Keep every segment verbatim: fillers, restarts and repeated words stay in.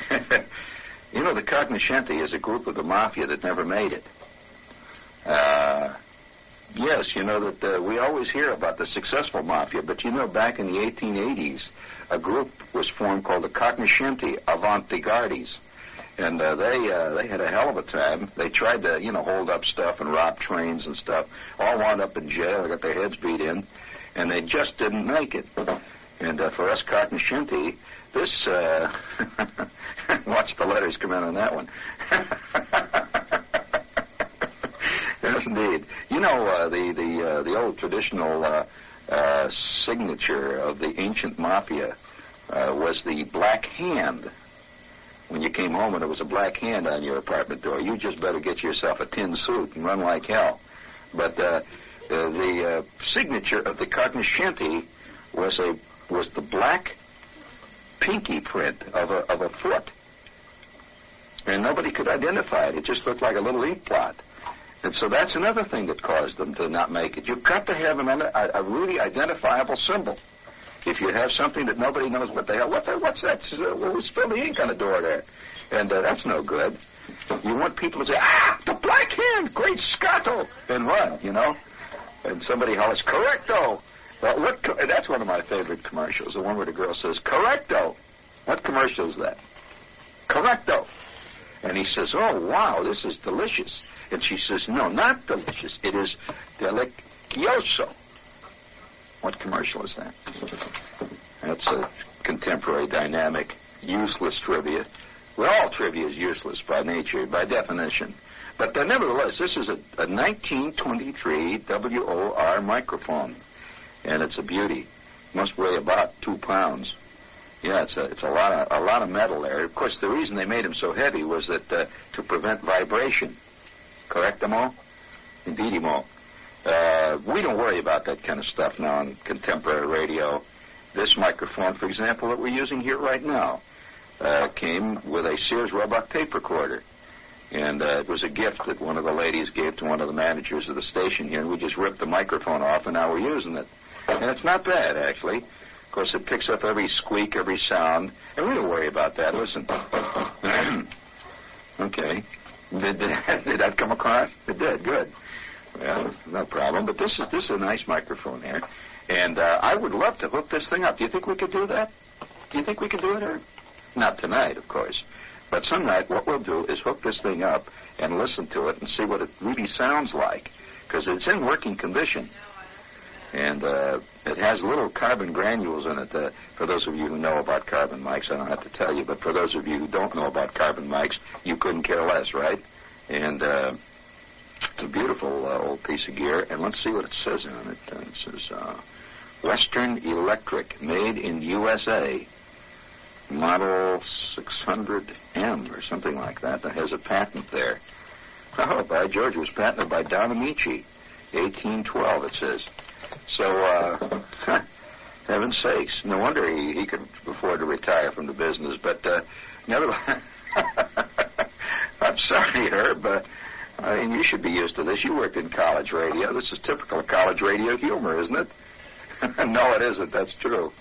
You know, the Cognoscenti is a group of the mafia that never made it. Uh, yes, you know that uh, we always hear about the successful mafia, but you know, back in the eighteen eighties, a group was formed called the Cognoscenti Avanti-Guardies. And uh, they uh, they had a hell of a time. They tried to, you know, hold up stuff and rob trains and stuff. All wound up in jail. They got their heads beat in. And they just didn't make it. And uh, for us Cognoscenti, this, uh, watch the letters come in on that one. Yes, indeed. You know, uh, the, the, uh, the old traditional uh, uh, signature of the ancient mafia uh, was the black hand. When you came home and there was a black hand on your apartment door, you just better get yourself a tin suit and run like hell. But uh, uh, the uh, signature of the Cognoscenti was a was the black pinky print of a of a foot, and nobody could identify it. It just looked like a little ink blot. And so that's another thing that caused them to not make it. You've got to have an, a, a really identifiable symbol. If you have something that nobody knows what the hell, what the, what's that? Uh, well, we spilled the ink on the door there. And uh, that's no good. You want people to say, ah, the black hand, great Scotto, and run, you know? And somebody hollers, correcto. Well, what? Co- that's one of my favorite commercials, the one where the girl says, correcto. What commercial is that? Correcto. And he says, oh, wow, this is delicious. And she says, no, not delicious. It is delicioso. What commercial is that? That's a contemporary, dynamic, useless trivia. Well, all trivia is useless by nature, by definition. But uh, nevertheless, this is a, a nineteen twenty-three W O R microphone, and it's a beauty. It must weigh about two pounds. Yeah, it's a it's a lot of a lot of metal there. Of course, the reason they made them so heavy was that uh, to prevent vibration. Correctamo? Indeedimo. Uh, we don't worry about that kind of stuff now on contemporary radio. This microphone, for example, that we're using here right now, uh, came with a Sears Roebuck tape recorder. And uh, it was a gift that one of the ladies gave to one of the managers of the station here, and we just ripped the microphone off, and now we're using it. And it's not bad, actually. Of course, it picks up every squeak, every sound, and we don't worry about that. Listen. Okay. Did, did, did that come across? It did. Good. Well, no problem. But this is this is a nice microphone here, and uh, I would love to hook this thing up. Do you think we could do that? Do you think we could do it, or not tonight, of course? But some night, what we'll do is hook this thing up and listen to it and see what it really sounds like, because it's in working condition, and uh, it has little carbon granules in it. Uh, for those of you who know about carbon mics, I don't have to tell you, but for those of you who don't know about carbon mics, you couldn't care less, right? And uh, it's a beautiful uh, old piece of gear, and let's see what it says on it. Uh, it says, uh, Western Electric, made in U S A, model six hundred M or something like that. That has a patent there. Oh, by George, it was patented by Don Amici, eighteen twelve, it says. So, uh, heaven's sakes, no wonder he, he could afford to retire from the business. But, uh, nevertheless, I'm sorry, Herb, uh, I mean, you should be used to this. You worked in college radio. This is typical college radio humor, isn't it? No, it isn't. That's true.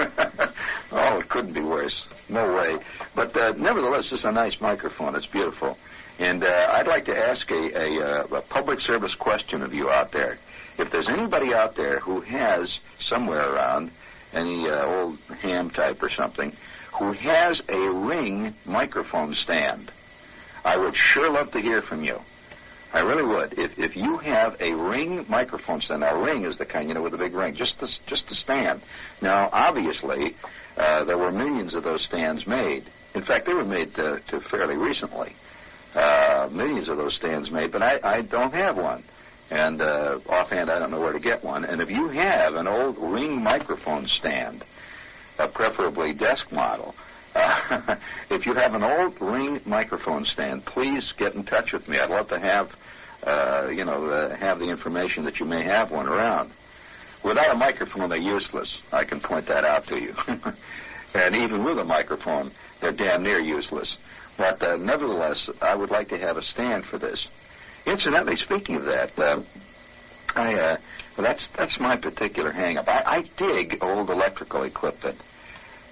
Oh, it couldn't be worse. No way. But uh, nevertheless, it's a nice microphone. It's beautiful. And uh, I'd like to ask a, a, a public service question of you out there. If there's anybody out there who has somewhere around any uh, old ham type or something who has a Ring microphone stand, I would sure love to hear from you. I really would. If if you have a Ring microphone stand, now Ring is the kind, you know, with the big ring, just to, just to stand. Now, obviously, uh, there were millions of those stands made. In fact, they were made to, to fairly recently. Uh, millions of those stands made, but I, I don't have one. And uh, offhand, I don't know where to get one. And if you have an old Ring microphone stand, uh, preferably desk model, uh, if you have an old Ring microphone stand, please get in touch with me. I'd love to have, uh, you know, uh, have the information that you may have one around. Without a microphone, they're useless. I can point that out to you. And even with a microphone, they're damn near useless. But uh, nevertheless, I would like to have a stand for this. Incidentally, speaking of that, uh, I uh, well, that's that's my particular hang-up. I, I dig old electrical equipment.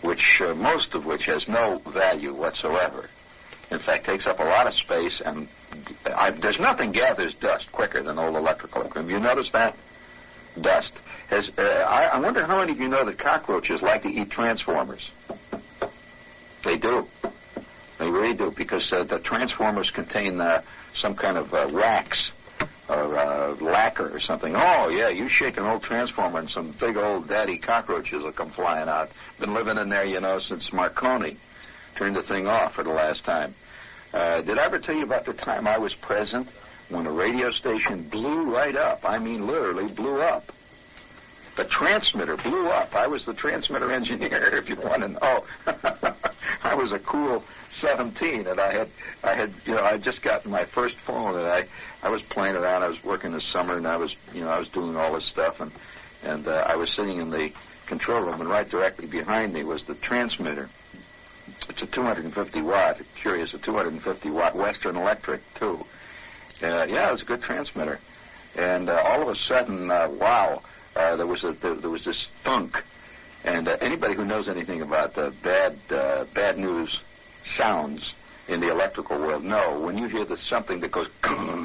which uh, most of which has no value whatsoever. In fact, takes up a lot of space, and I, there's nothing gathers dust quicker than old electrical equipment. Have you noticed that? Dust. Has, uh, I, I wonder how many of you know that cockroaches like to eat transformers? They do. They really do, because uh, the transformers contain uh, some kind of uh, wax or uh, lacquer or something. Oh, yeah, you shake an old transformer and some big old daddy cockroaches will come flying out. Been living in there, you know, since Marconi turned the thing off for the last time. Uh, did I ever tell you about the time I was present when a radio station blew right up? I mean, literally blew up. The transmitter blew up. I was the transmitter engineer, if you want to know. I was a cool seventeen, and I had, I had, you know, I had just gotten my first phone, and I, I was playing around. I was working this summer, and I was, you know, I was doing all this stuff, and, and uh, I was sitting in the control room, and right directly behind me was the transmitter. It's a two hundred fifty watt, curious, a two hundred fifty watt Western Electric, too. Uh, yeah, it was a good transmitter. And uh, all of a sudden, uh, wow, uh, there was a there, there was this thunk. And uh, anybody who knows anything about uh, bad uh, bad news sounds in the electrical world know when you hear the something that goes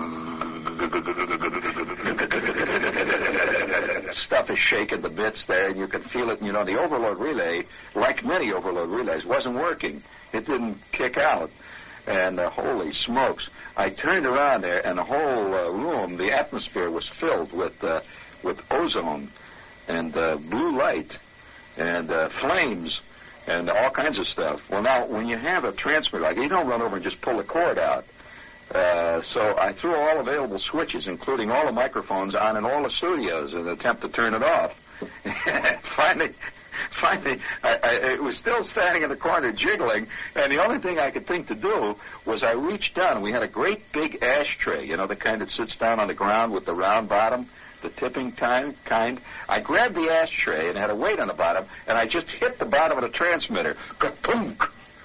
stuff is shaking the bits there, and you can feel it. And, you know, the overload relay, like many overload relays, wasn't working. It didn't kick out. And uh, holy smokes, I turned around there, and the whole uh, room, the atmosphere was filled with uh, with ozone and uh, blue light and uh, flames and all kinds of stuff. Well, now, when you have a transmitter, like, you don't run over and just pull the cord out. Uh, so I threw all available switches, including all the microphones, on in all the studios in an attempt to turn it off. finally, finally, I, I, it was still standing in the corner jiggling, and the only thing I could think to do was I reached down, and we had a great big ashtray, you know, the kind that sits down on the ground with the round bottom, the tipping kind. kind. I grabbed the ashtray and had a weight on the bottom, and I just hit the bottom of the transmitter. Ka-punk!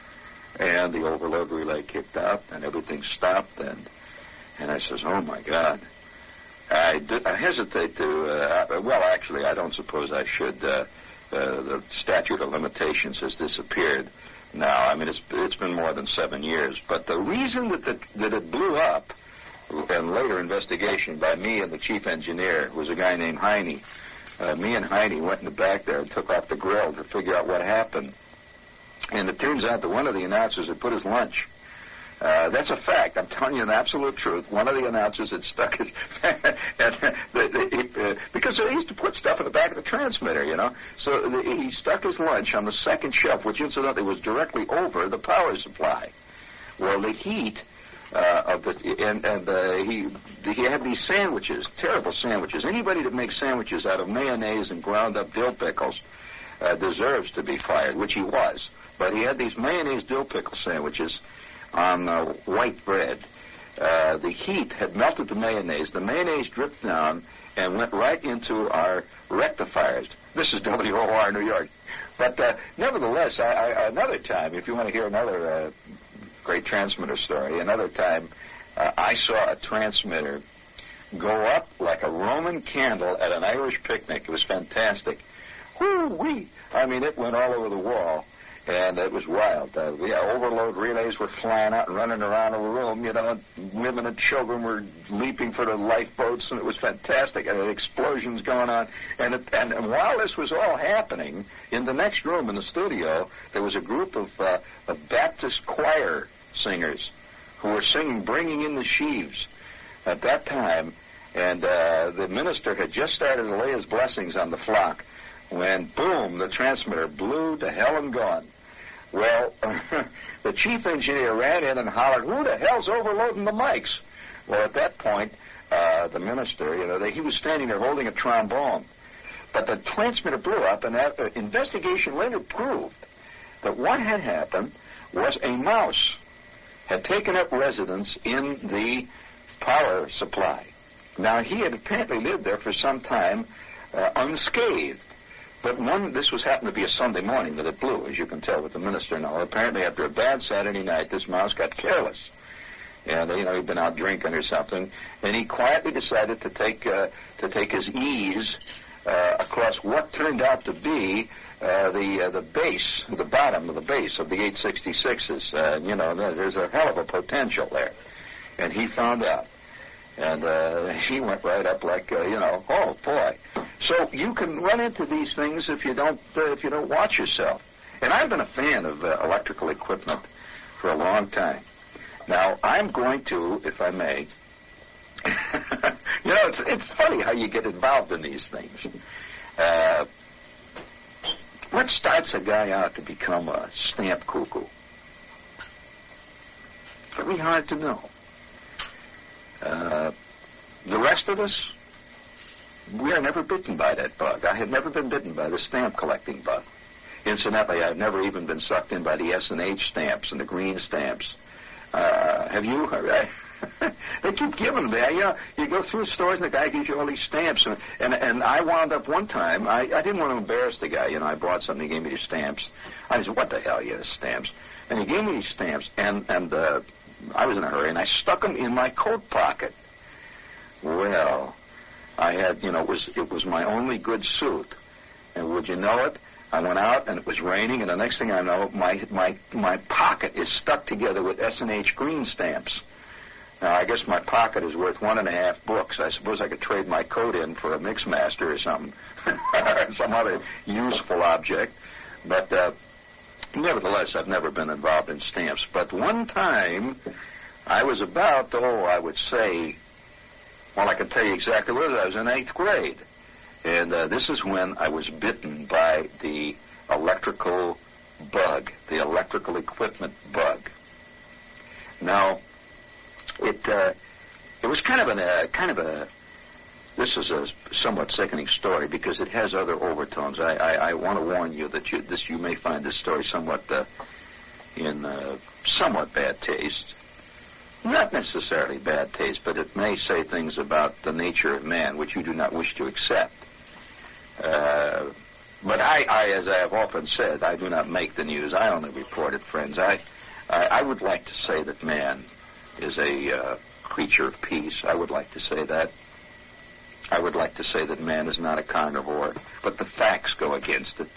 And the overload relay kicked out, and everything stopped, and and I says, oh, my God. I, did, I hesitate to, uh, well, actually, I don't suppose I should. Uh, uh, the statute of limitations has disappeared now. I mean, it's it's been more than seven years. But the reason that, the, that it blew up, and later investigation by me and the chief engineer, was a guy named Heine. Uh, me and Heine went in the back there and took off the grill to figure out what happened. And it turns out that one of the announcers had put his lunch. Uh, that's a fact. I'm telling you the absolute truth. One of the announcers had stuck his... and the, the, uh, because he used to put stuff in the back of the transmitter, you know. So the, he stuck his lunch on the second shelf, which incidentally was directly over the power supply. Well, the heat... Uh, of the and, and uh, he he had these sandwiches, terrible sandwiches. Anybody that makes sandwiches out of mayonnaise and ground up dill pickles uh, deserves to be fired, which he was. But he had these mayonnaise dill pickle sandwiches on uh, white bread. Uh, the heat had melted the mayonnaise. The mayonnaise dripped down and went right into our rectifiers. This is W O R New York. But uh, nevertheless, I, I, another time, if you want to hear another uh, great transmitter story, another time uh, I saw a transmitter go up like a Roman candle at an Irish picnic. It was fantastic. Whoo-wee! I mean, it went all over the wall, and it was wild. Uh, yeah, overload relays were flying out and running around the room. You know, women and children were leaping for the lifeboats, and it was fantastic. And explosions going on. And, it, and and while this was all happening, in the next room in the studio, there was a group of, uh, of Baptist choir singers who were singing "Bringing in the Sheaves" at that time. And uh, the minister had just started to lay his blessings on the flock when, boom, the transmitter blew to hell and gone. Well, the chief engineer ran in and hollered, "Who the hell's overloading the mics?" Well, at that point, uh, the minister, you know, they, he was standing there holding a trombone. But the transmitter blew up, and that, uh, investigation later proved that what had happened was a mouse had taken up residence in the power supply. Now, he had apparently lived there for some time uh, unscathed. But one, this was happened to be a Sunday morning that it blew, as you can tell with the minister now. Apparently, after a bad Saturday night, this mouse got careless. And, you know, he'd been out drinking or something. And he quietly decided to take uh, to take his ease uh, across what turned out to be uh, the uh, the base, the bottom of the base of the eight sixty-sixes. Uh, you know, there's a hell of a potential there, and he found out, and uh, he went right up like uh, you know, oh boy. So you can run into these things if you don't uh, if you don't watch yourself. And I've been a fan of uh, electrical equipment for a long time. Now I'm going to, if I may. You know, it's it's funny how you get involved in these things. Uh, what starts a guy out to become a stamp cuckoo? Very hard to know. Uh, the rest of us, we are never bitten by that bug. I have never been bitten by the stamp collecting bug. Incidentally, I've never even been sucked in by the S and H stamps and the green stamps. Uh, have you? Right? They keep giving them. You know, you go through stores and the guy gives you all these stamps. And and, and I wound up one time, I, I didn't want to embarrass the guy. You know, I bought something, he gave me these stamps. I said, what the hell, you stamps? And he gave me these stamps, and, and uh, I was in a hurry, and I stuck them in my coat pocket. Well, I had, you know, it was, it was my only good suit. And would you know it? I went out, and it was raining, and the next thing I know, my my my pocket is stuck together with S and H green stamps. Now, I guess my pocket is worth one and a half books. I suppose I could trade my coat in for a Mixmaster or something, or some other useful object. But uh, nevertheless, I've never been involved in stamps. But one time, I was about, oh, I would say, well, I can tell you exactly what it was. I was in eighth grade. And uh, this is when I was bitten by the electrical bug, the electrical equipment bug. Now, it uh, it was kind of an uh, kind of a. This is a somewhat sickening story because it has other overtones. I, I, I want to warn you that you this you may find this story somewhat uh, in uh, somewhat bad taste. Not necessarily bad taste, but it may say things about the nature of man which you do not wish to accept. Uh, but I, I, as I have often said, I do not make the news. I only report it, friends. I, I, I would like to say that man is a uh, creature of peace. I would like to say that. I would like to say that man is not a carnivore, but the facts go against it.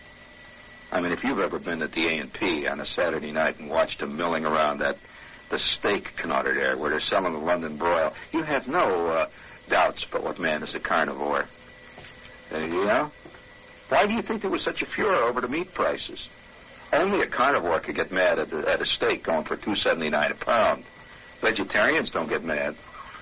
I mean, if you've ever been at the A and P on a Saturday night and watched them milling around that the steak counter there where they're selling the London broil, you have no uh, doubts about what man is a carnivore. Uh, you know? Why do you think there was such a furor over the meat prices? Only a carnivore could get mad at, the, at a steak going for two seventy-nine a pound. Vegetarians don't get mad.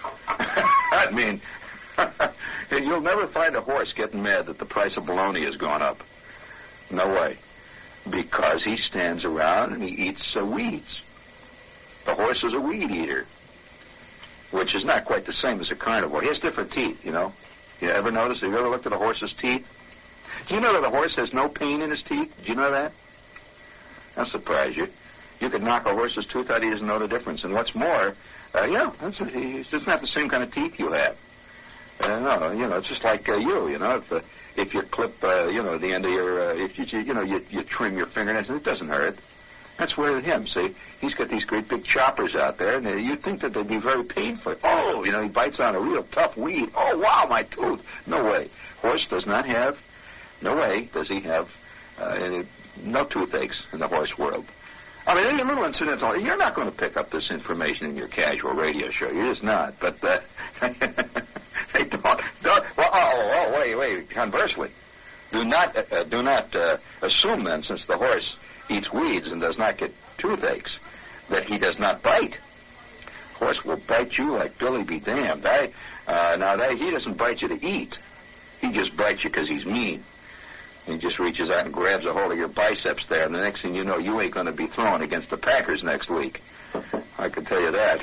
I mean, you'll never find a horse getting mad that the price of bologna has gone up. No way. Because he stands around and he eats uh, weeds. The horse is a weed eater, which is not quite the same as a carnivore. He has different teeth, you know. You ever notice? Have you ever looked at a horse's teeth? Do you know that a horse has no pain in his teeth? Do you know that? That'll surprise you. You could knock a horse's tooth out, he doesn't know the difference. And what's more, uh, yeah, that's, he doesn't have the same kind of teeth you have. Uh, no, you know, it's just like uh, you, you know, if uh, if you clip, uh, you know, the end of your, uh, if you, you know, you, you trim your fingernails, it doesn't hurt. That's where him, see, he's got these great big choppers out there, and you'd think that they'd be very painful. Oh, you know, he bites on a real tough weed. Oh, wow, my tooth. No way. Horse does not have, no way does he have, uh, no toothaches in the horse world. I mean, a little incidental. You're not going to pick up this information in your casual radio show. You're just not. But, uh, they don't, don't, well, oh, oh, wait, wait, conversely. Do not, uh, do not uh, assume, then, since the horse eats weeds and does not get toothaches, that he does not bite. Horse will bite you like Billy be damned. I, uh, now, that, he doesn't bite you to eat. He just bites you because he's mean. He just reaches out and grabs a hold of your biceps there, and the next thing you know, you ain't going to be throwing against the Packers next week. I can tell you that.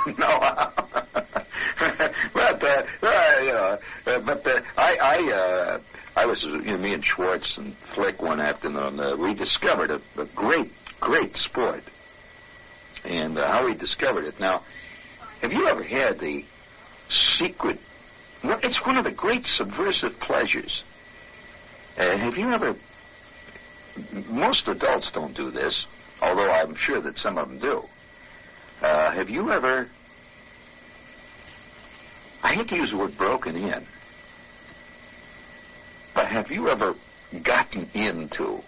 No. but, uh, uh, you know, uh, but uh, I, I, uh, I was, you know, me and Schwartz and Flick one afternoon, uh, we discovered a, a great, great sport. And uh, how we discovered it. Now, have you ever had the secret, well, it's one of the great subversive pleasures. Uh, have you ever, most adults don't do this, although I'm sure that some of them do. Uh, have you ever, I hate to use the word broken in, but have you ever gotten into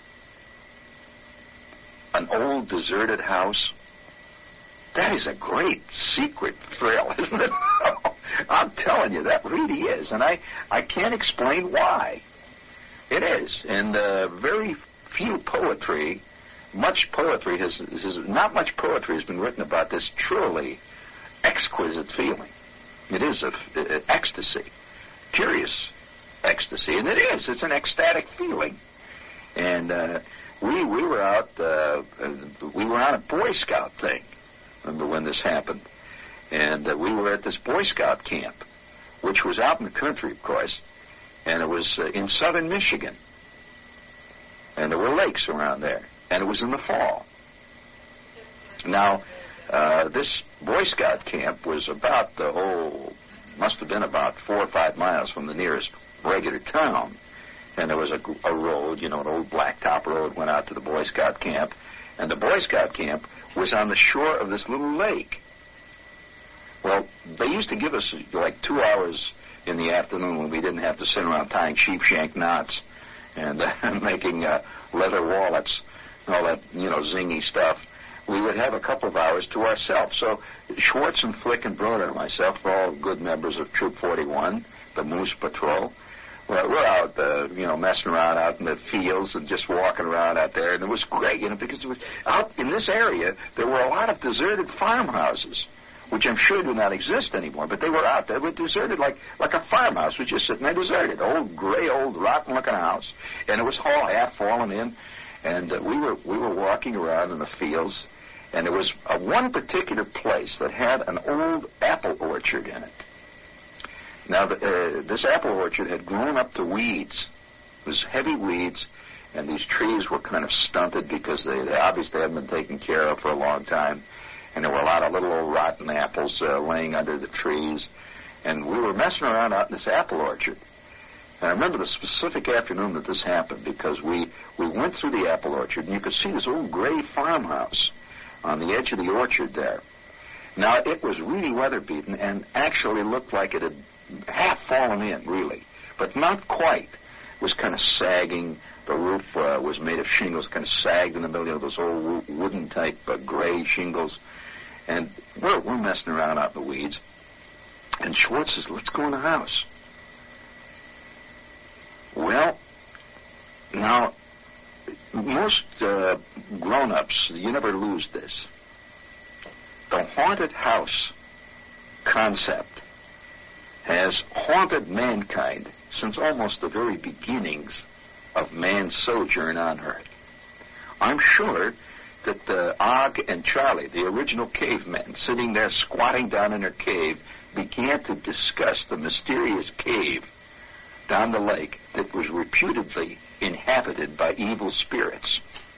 an old deserted house, that is a great secret thrill, isn't it? I'm telling you, that really is. And I, I can't explain why. It is. And uh, very few poetry, much poetry has, has, not much poetry has been written about this truly exquisite feeling. It is a, a ecstasy, curious ecstasy, and it is. It's an ecstatic feeling. And uh, we we were out, uh, we were on a Boy Scout thing. Remember when this happened? And uh, we were at this Boy Scout camp, which was out in the country, of course, and it was uh, in southern Michigan. And there were lakes around there, and it was in the fall. Now, uh, this Boy Scout camp was about the whole, must have been about four or five miles from the nearest regular town. And there was a, a road, you know, an old blacktop road went out to the Boy Scout camp. And the Boy Scout camp was on the shore of this little lake. Well, they used to give us like two hours in the afternoon when we didn't have to sit around tying sheepshank knots and uh, making uh, leather wallets and all that, you know, zingy stuff. We would have a couple of hours to ourselves. So Schwartz and Flick and Broder and myself were all good members of Troop forty-one, the Moose Patrol. Well, we're out, uh, you know, messing around out in the fields and just walking around out there. And it was great, you know, because it was out in this area, there were a lot of deserted farmhouses, which I'm sure do not exist anymore. But they were out there. They were deserted like, like a farmhouse was just sitting there deserted. Old, gray, old, rotten-looking house. And it was all half fallen in. And uh, we were we were walking around in the fields. And there was uh, one particular place that had an old apple orchard in it. Now, the, uh, this apple orchard had grown up to weeds. It was heavy weeds, and these trees were kind of stunted because they, they obviously hadn't been taken care of for a long time. And there were a lot of little old rotten apples uh, laying under the trees. And we were messing around out in this apple orchard. And I remember the specific afternoon that this happened because we, we went through the apple orchard, and you could see this old gray farmhouse on the edge of the orchard there. Now, it was really weather-beaten and actually looked like it had half fallen in, really, but not quite. It was kind of sagging. The roof uh, was made of shingles, kind of sagged in the middle of those old wooden-type uh, gray shingles. And we're, we're messing around out in the weeds. And Schwartz says, let's go in the house. Well, now, most uh, grown-ups, you never lose this. The haunted house concept has haunted mankind since almost the very beginnings of man's sojourn on Earth. I'm sure that uh, Og and Charlie, the original cavemen, sitting there squatting down in their cave, began to discuss the mysterious cave down the lake that was reputedly inhabited by evil spirits.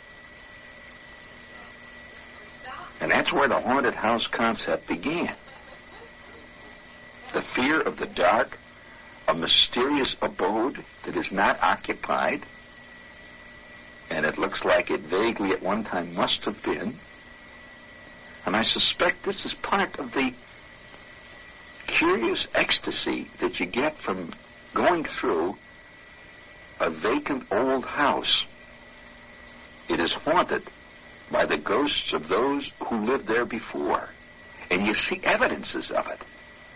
And that's where the haunted house concept began. The fear of the dark, a mysterious abode that is not occupied, and it looks like it vaguely at one time must have been. And I suspect this is part of the curious ecstasy that you get from going through a vacant old house. It is haunted by the ghosts of those who lived there before, and you see evidences of it.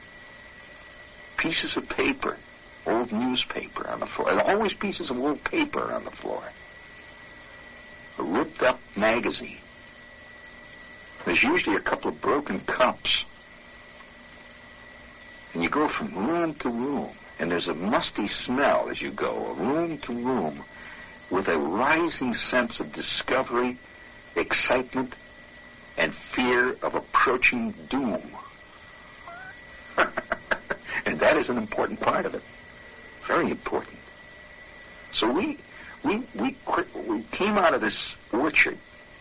Pieces of paper, old newspaper on the floor. There are always pieces of old paper on the floor. A ripped up magazine. There's usually a couple of broken cups. And you go from room to room, and there's a musty smell as you go, room to room, with a rising sense of discovery, excitement, and fear of approaching doom. And that is an important part of it. Very important. So we we we we came out of this orchard,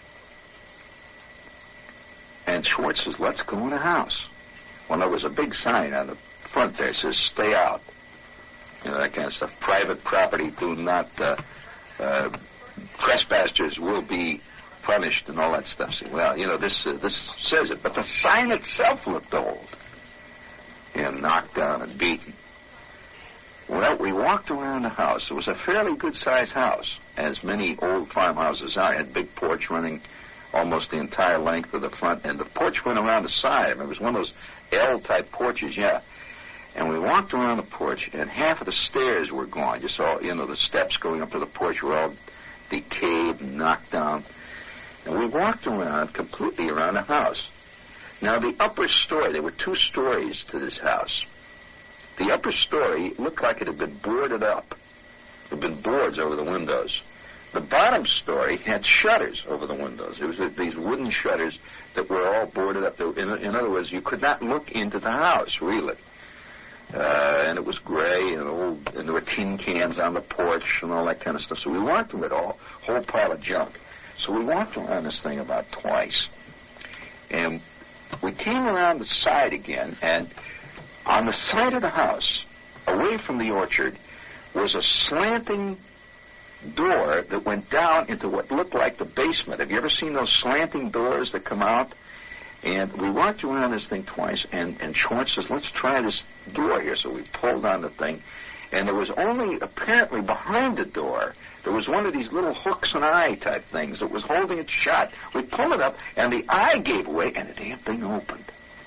and Schwartz says, let's go in the house. Well, there was a big sign on the front there that says, stay out. You know, that kind of stuff. Private property, do not, uh, uh, trespassers will be punished and all that stuff. See, well, you know, this uh, this says it, but the sign itself looked old. And knocked down and beaten. Well, we walked around the house. It was a fairly good-sized house, as many old farmhouses are. It had a big porch running almost the entire length of the front, and the porch went around the side. I mean, it was one of those L-type porches, yeah. And we walked around the porch, and half of the stairs were gone. You saw, you know, the steps going up to the porch were all decayed and knocked down. And we walked around, completely around the house. Now, the upper story, there were two stories to this house. The upper story looked like it had been boarded up. There had been boards over the windows. The bottom story had shutters over the windows. It was these wooden shutters that were all boarded up. In, in other words, you could not look into the house, really. Uh, and it was gray, and, old, and there were tin cans on the porch and all that kind of stuff. So we walked through it all, whole pile of junk. So we walked around this thing about twice. And we came around the side again, and on the side of the house, away from the orchard, was a slanting door that went down into what looked like the basement. Have you ever seen those slanting doors that come out? And we walked around this thing twice, and, and Schwartz says, let's try this door here. So we pulled on the thing, and there was only, apparently behind the door, there was one of these little hooks and eye type things that was holding it shut. We pulled it up, and the eye gave away, and the damn thing opened.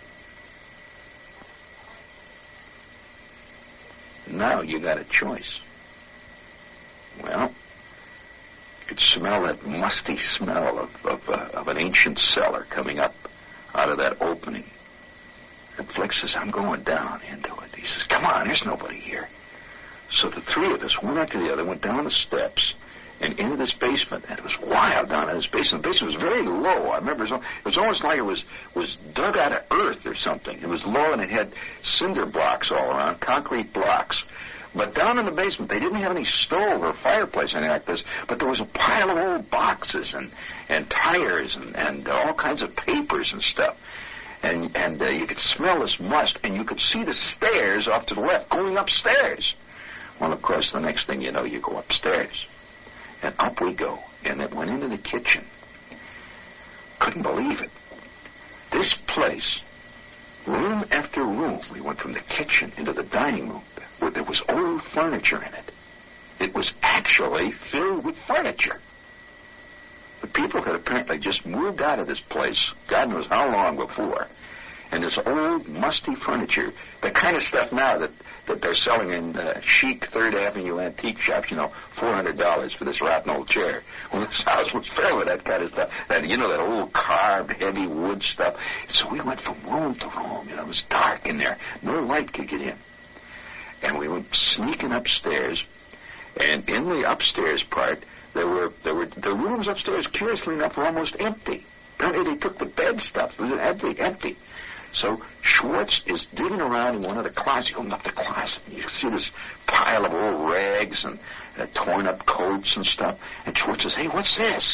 Now you got a choice. Well, you could smell that musty smell of, of, uh, of an ancient cellar coming up out of that opening. And Flick says, I'm going down into it. He says, come on, there's nobody here. So the three of us, one after the other, went down the steps and into this basement. And it was wild down in this basement. The basement was very low. I remember it was, it was almost like it was, was dug out of earth or something. It was low, and it had cinder blocks all around, concrete blocks. But down in the basement, they didn't have any stove or fireplace or anything like this, but there was a pile of old boxes and, and tires and, and uh, all kinds of papers and stuff. And, and uh, you could smell this must, and you could see the stairs off to the left going upstairs. Well, of course, the next thing you know, you go upstairs. And up we go. And it went into the kitchen. Couldn't believe it. This place, room after room, we went from the kitchen into the dining room, where there was old furniture in it. It was actually filled with furniture. The people had apparently just moved out of this place, God knows how long before, and this old, musty furniture, the kind of stuff now that, that they're selling in uh, chic Third Avenue antique shops, you know, four hundred dollars for this rotten old chair. Well, this house was filled with that kind of stuff, that, you know, that old carved, heavy wood stuff. So we went from room to room. You know, it was dark in there. No light could get in. And we went sneaking upstairs, and in the upstairs part, there were there were the rooms upstairs, curiously enough, were almost empty. Apparently, they took the bed stuff. It was empty, empty. So Schwartz is digging around in one of the closets. He opened up the closet, and you see this pile of old rags and uh, torn-up coats and stuff. And Schwartz says, "Hey, what's this?"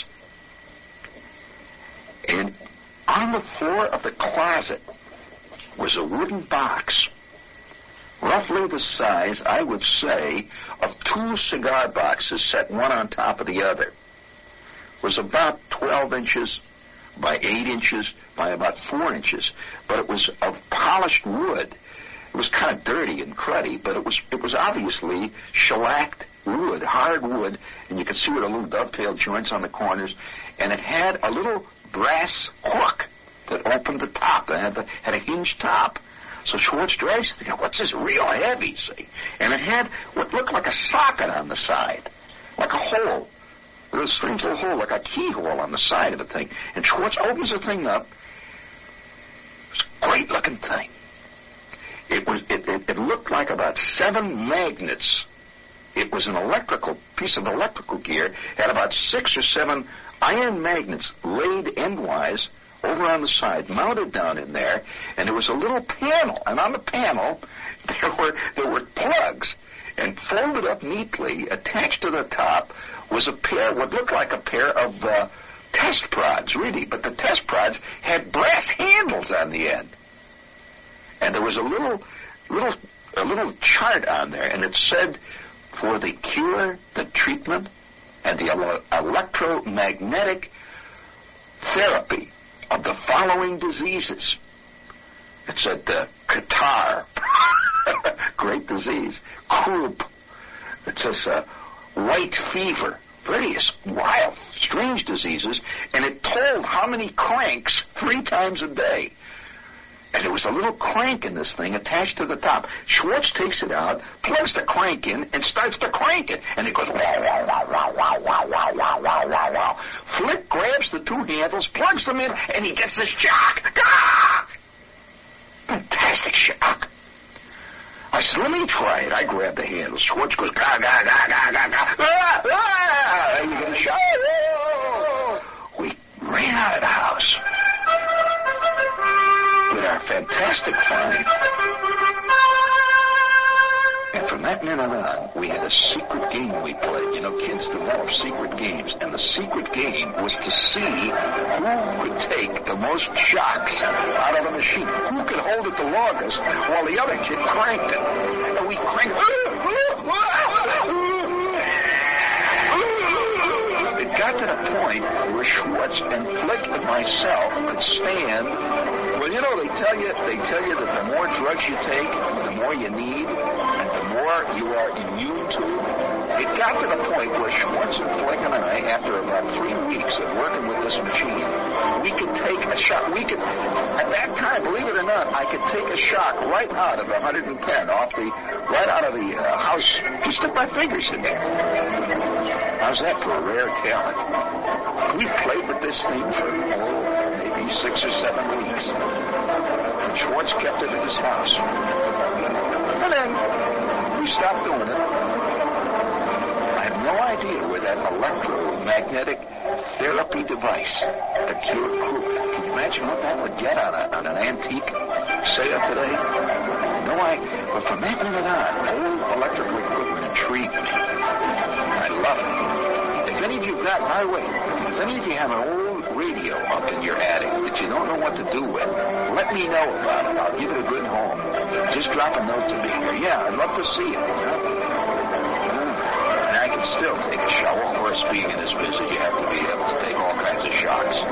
And on the floor of the closet was a wooden box, roughly the size, I would say, of two cigar boxes set one on top of the other. It was about twelve inches by eight inches by about four inches, but it was of polished wood. It was kind of dirty and cruddy, but it was it was obviously shellacked wood, hard wood, and you could see with the little dovetail joints on the corners, and it had a little brass hook that opened the top. It had, the, had a hinged top. So Schwartz drags it. What's this? Real heavy, see? And it had what looked like a socket on the side, like a hole. There was a strange little hole, like a keyhole on the side of the thing. And Schwartz opens the thing up. It was a great-looking thing. It was. It, it, it looked like about seven magnets. It was an electrical piece of electrical gear. It had about six or seven iron magnets laid endwise over on the side, mounted down in there, and there was a little panel, and on the panel there were there were plugs, and folded up neatly, attached to the top, was a pair, what looked like a pair of uh, test prods, really, but the test prods had brass handles on the end, and there was a little little a little chart on there, and it said, for the cure, the treatment, and the ele- electromagnetic therapy of the following diseases. It said uh, catarrh, great disease. Croup. It's this uh, white fever. Various wild, strange diseases. And it told how many cranks three times a day. And there was a little crank in this thing attached to the top. Schwartz takes it out, plugs the crank in, and starts to crank it. And it goes, wow, wow, wow, wow, wow, wow, wow, wow, wow, wow, wow. Flick grabs the two handles, plugs them in, and he gets this shock. Ah! Fantastic shock. I said, let me try it. I grabbed the handle. Schwartz goes, ga, ga, ga, ga, ga, ga. Ah, ah! You get a shock. We ran out of the house with our fantastic find. And from that minute on, we had a secret game we played. You know, kids develop secret games, and the secret game was to see who could take the most shocks out of the machine, who could hold it the longest while the other kid cranked it. And we cranked. It got to the point where Schwartz and Flick and myself could stand. Well, you know, they tell you they tell you that the more drugs you take, the more you need, and the more you are immune to. It got to the point where Schwartz and Flick and I, after about three weeks of working with this machine, we could take a shot. We could, at that time, believe it or not, I could take a shock right out of the one hundred ten, off the, right out of the uh, house. Just stick my fingers in there. How's that for a rare talent? We played with this thing for, oh, maybe six or seven weeks. And Schwartz kept it at his house. And then we stopped doing it. I have no idea where that electromagnetic therapy device, the cure croup, can you imagine what that would get on, a, on an antique sale today? No, I, but from that minute on, old electrical equipment intrigued me. I love it. If any of you got, by the way, if any of you have an old radio up in your attic that you don't know what to do with, let me know about it. I'll give it a good home. Just drop a note to me. Yeah, I'd love to see it. You know? And I can still take a shower. Of course, being in this business, you have to be able to take all kinds of shocks.